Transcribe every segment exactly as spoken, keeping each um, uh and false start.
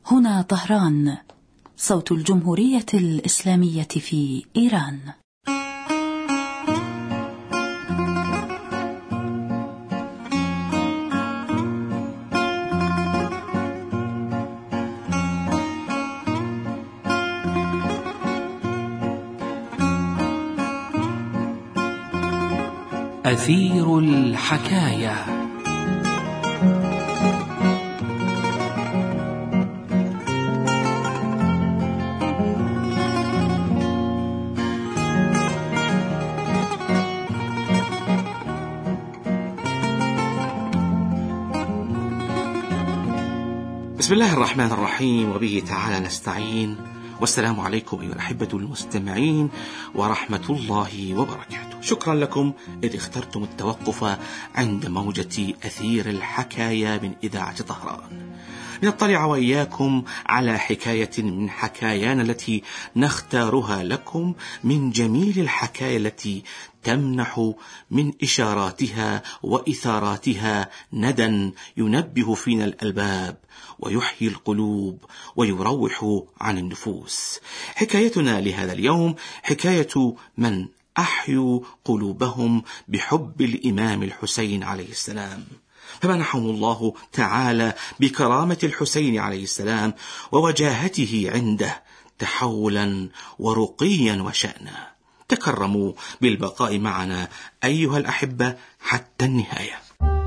هنا طهران، صوت الجمهورية الإسلامية في إيران. أثير الحكاية. بسم الله الرحمن الرحيم، وبه تعالى نستعين، والسلام عليكم أيها الأحبة المستمعين ورحمة الله وبركاته. شكرا لكم إذ اخترتم التوقف عند موجة أثير الحكاية من إذاعة طهران، لنطلع وإياكم على حكاية من حكايانا التي نختارها لكم من جميل الحكاية التي تمنح من إشاراتها وإثاراتها ندى ينبه فينا الألباب ويحيي القلوب ويروح عن النفوس. حكايتنا لهذا اليوم حكاية من أحيوا قلوبهم بحب الإمام الحسين عليه السلام، فمنحهم الله تعالى بكرامة الحسين عليه السلام ووجاهته عنده تحولا ورقيا وشأنا. تكرموا بالبقاء معنا أيها الأحبة حتى النهاية.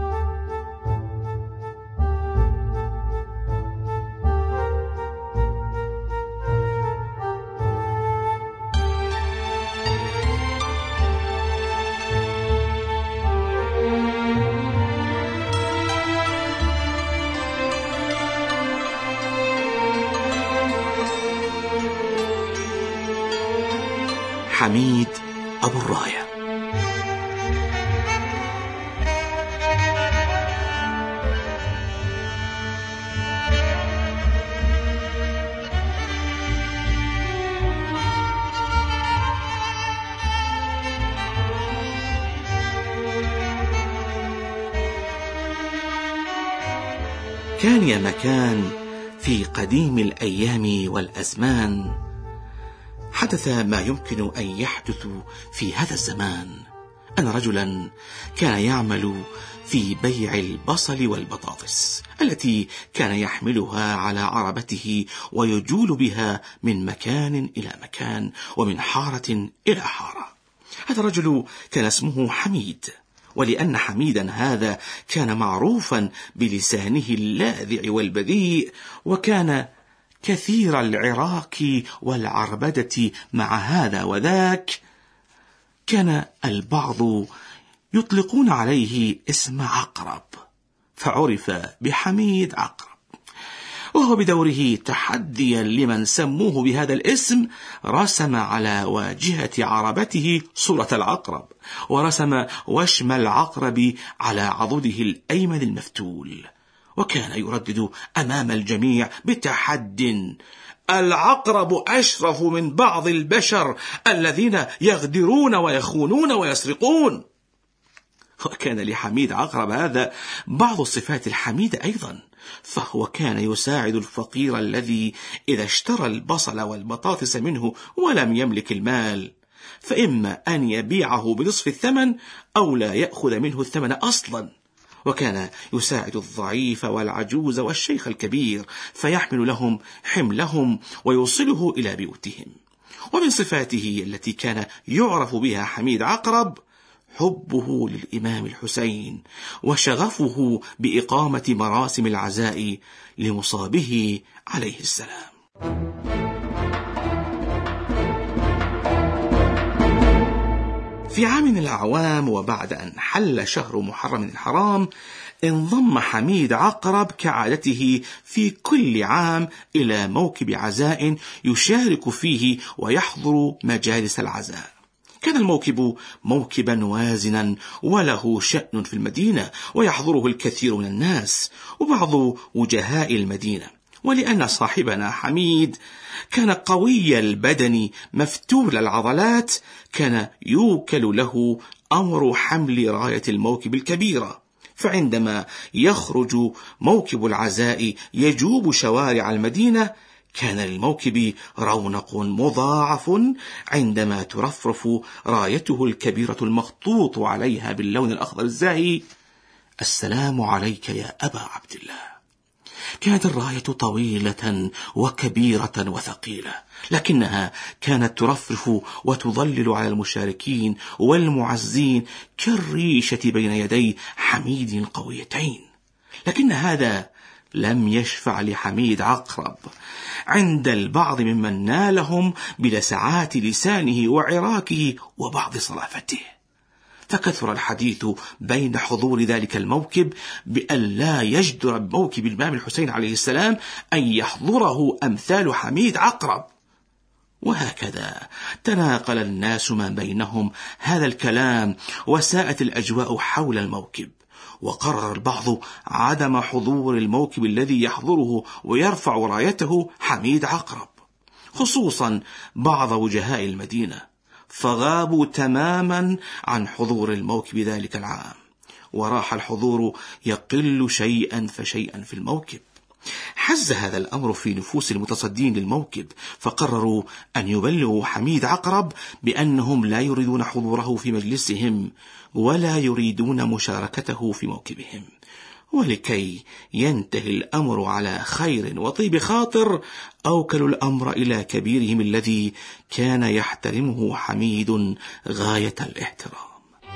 حميد أبو الراية. كان يا مكان في قديم الأيام والأزمان حدث ما يمكن أن يحدث في هذا الزمان، أن رجلا كان يعمل في بيع البصل والبطاطس التي كان يحملها على عربته ويجول بها من مكان إلى مكان ومن حارة إلى حارة. هذا الرجل كان اسمه حميد، ولأن حميدا هذا كان معروفا بلسانه اللاذع والبذيء، وكان كثير العراك والعربدة مع هذا وذاك، كان البعض يطلقون عليه اسم عقرب، فعرف بحميد عقرب. وهو بدوره تحديا لمن سموه بهذا الاسم رسم على واجهة عربته صورة العقرب، ورسم وشم العقرب على عضده الأيمن المفتول، وكان يردد أمام الجميع بتحد: العقرب أشرف من بعض البشر الذين يغدرون ويخونون ويسرقون. وكان لحميد عقرب هذا بعض الصفات الحميدة أيضا، فهو كان يساعد الفقير الذي إذا اشترى البصل والبطاطس منه ولم يملك المال، فإما أن يبيعه بنصف الثمن أو لا يأخذ منه الثمن أصلا. وكان يساعد الضعيف والعجوز والشيخ الكبير فيحمل لهم حملهم ويوصله إلى بيوتهم. ومن صفاته التي كان يعرف بها حميد عقرب حبه للإمام الحسين وشغفه بإقامة مراسم العزاء لمصابه عليه السلام. في عام من الأعوام، وبعد أن حل شهر محرم الحرام، انضم حميد عقرب كعادته في كل عام إلى موكب عزاء يشارك فيه ويحضر مجالس العزاء. كان الموكب موكبا وازنا وله شأن في المدينة، ويحضره الكثير من الناس وبعض وجهاء المدينة. ولأن صاحبنا حميد كان قوي البدن مفتول العضلات، كان يوكل له أمر حمل راية الموكب الكبيرة، فعندما يخرج موكب العزاء يجوب شوارع المدينة، كان للموكب رونق مضاعف عندما ترفرف رايته الكبيرة المخطوط عليها باللون الأخضر الزاهي: السلام عليك يا أبا عبد الله. كانت الراية طويلة وكبيرة وثقيلة، لكنها كانت ترفرف وتظلل على المشاركين والمعزين كالريشة بين يدي حميد القويتين. لكن هذا لم يشفع لحميد عقرب عند البعض ممن نالهم بلسعات لسانه وعراكه وبعض صلافته، فكثر الحديث بين حضور ذلك الموكب بأن لا يجدر بموكب الإمام الحسين عليه السلام أن يحضره أمثال حميد عقرب. وهكذا تناقل الناس ما بينهم هذا الكلام، وساءت الأجواء حول الموكب، وقرر البعض عدم حضور الموكب الذي يحضره ويرفع رايته حميد عقرب، خصوصا بعض وجهاء المدينة، فغابوا تماما عن حضور الموكب ذلك العام، وراح الحضور يقل شيئا فشيئا في الموكب. حز هذا الأمر في نفوس المتصدين للموكب، فقرروا أن يبلغوا حميد عقرب بأنهم لا يريدون حضوره في مجلسهم ولا يريدون مشاركته في موكبهم. ولكي ينتهي الأمر على خير وطيب خاطر، أوكلوا الأمر إلى كبيرهم الذي كان يحترمه حميد غاية الاحترام.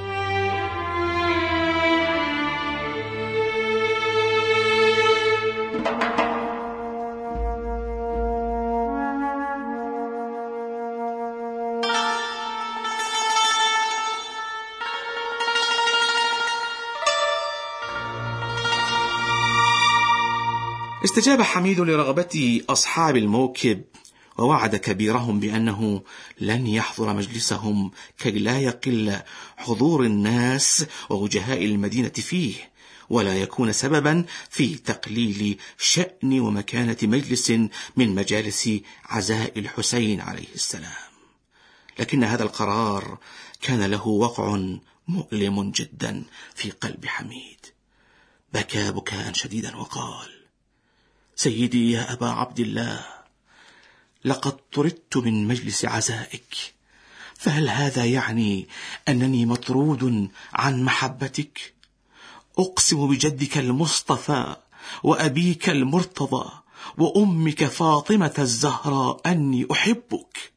استجاب حميد لرغبة أصحاب الموكب، ووعد كبيرهم بأنه لن يحضر مجلسهم كي لا يقل حضور الناس ووجهاء المدينة فيه، ولا يكون سببا في تقليل شأن ومكانة مجلس من مجالس عزاء الحسين عليه السلام. لكن هذا القرار كان له وقع مؤلم جدا في قلب حميد. بكى بكاء شديدا وقال: سيدي يا أبا عبد الله، لقد طردت من مجلس عزائك، فهل هذا يعني أنني مطرود عن محبتك؟ أقسم بجدك المصطفى وأبيك المرتضى وأمك فاطمة الزهراء أني أحبك.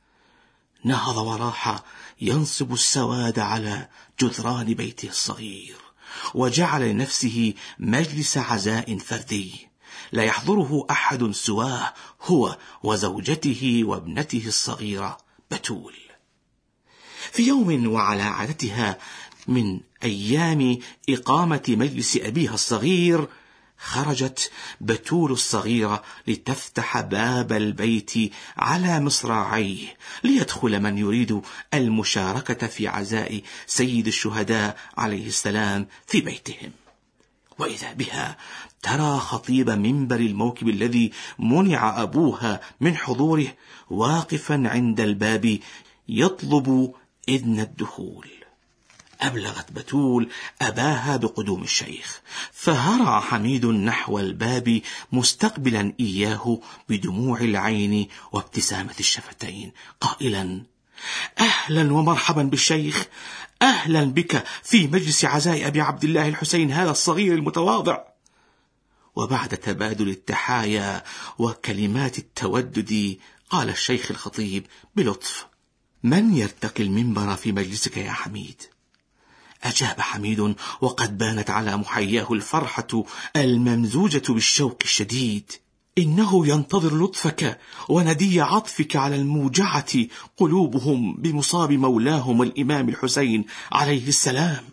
نهض وراح ينصب السواد على جدران بيته الصغير، وجعل لنفسه مجلس عزاء فردي لا يحضره أحد سواه هو وزوجته وابنته الصغيرة بتول. في يوم وعلى عادتها من أيام إقامة مجلس أبيها الصغير، خرجت بتول الصغيرة لتفتح باب البيت على مصراعيه ليدخل من يريد المشاركة في عزاء سيد الشهداء عليه السلام في بيتهم. وإذا بها ترى خطيب منبر الموكب الذي منع أبوها من حضوره واقفا عند الباب يطلب إذن الدخول. أبلغت بتول أباها بقدوم الشيخ، فهرع حميد نحو الباب مستقبلا إياه بدموع العين وابتسامة الشفتين قائلا: أهلا ومرحبا بالشيخ، أهلا بك في مجلس عزاء أبي عبد الله الحسين هذا الصغير المتواضع. وبعد تبادل التحايا وكلمات التودد، قال الشيخ الخطيب بلطف: من يرتقي المنبر في مجلسك يا حميد؟ أجاب حميد وقد بانت على محياه الفرحة الممزوجة بالشوق الشديد: إنه ينتظر لطفك وندي عطفك على الموجعة قلوبهم بمصاب مولاهم الإمام الحسين عليه السلام.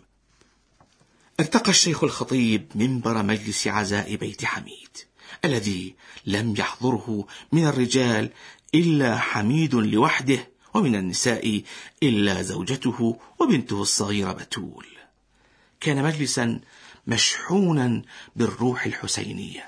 ارتقى الشيخ الخطيب منبر مجلس عزاء بيت حميد الذي لم يحضره من الرجال إلا حميد لوحده، ومن النساء إلا زوجته وبنته الصغيرة بتول. كان مجلسا مشحونا بالروح الحسينية.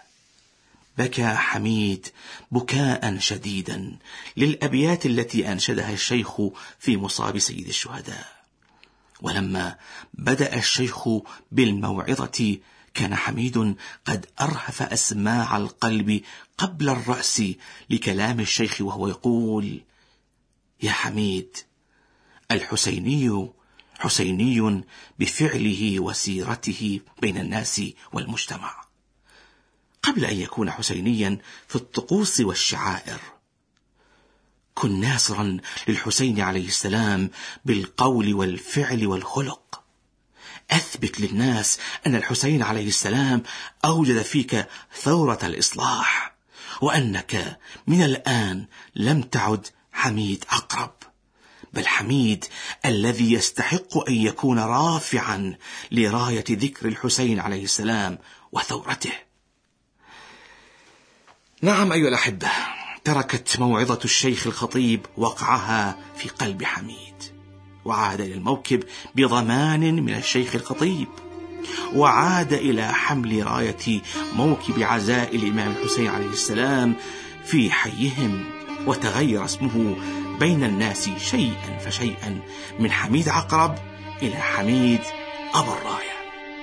بكى حميد بكاء شديدا للأبيات التي أنشدها الشيخ في مصاب سيد الشهداء. ولما بدأ الشيخ بالموعظة كان حميد قد أرهف أسماع القلب قبل الرأس لكلام الشيخ، وهو يقول: يا حميد، الحسيني حسيني بفعله وسيرته بين الناس والمجتمع، قبل أن يكون حسينيا في الطقوس والشعائر. كن ناصرا للحسين عليه السلام بالقول والفعل والخلق. أثبت للناس أن الحسين عليه السلام أوجد فيك ثورة الإصلاح، وأنك من الآن لم تعد حميد عقرب، بل حميد الذي يستحق أن يكون رافعا لراية ذكر الحسين عليه السلام وثورته. نعم أيها الأحبة، تركت موعظة الشيخ الخطيب وقعها في قلب حميد، وعاد إلى الموكب بضمان من الشيخ الخطيب، وعاد إلى حمل راية موكب عزاء الإمام الحسين عليه السلام في حيهم، وتغير اسمه بين الناس شيئا فشيئا من حميد عقرب إلى حميد أبو الراية.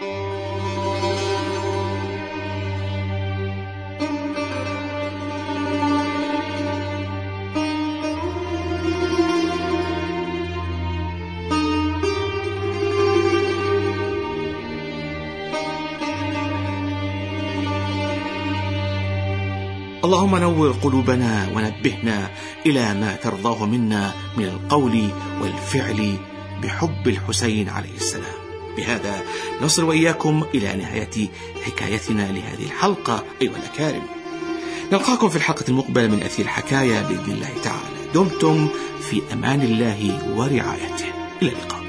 اللهم نور قلوبنا ونبهنا إلى ما ترضاه منا من القول والفعل بحب الحسين عليه السلام. بهذا نصل وإياكم إلى نهاية حكايتنا لهذه الحلقة أيها الأكارم. نلقاكم في الحلقة المقبلة من أثير الحكاية بإذن الله تعالى. دمتم في أمان الله ورعايته. إلى اللقاء.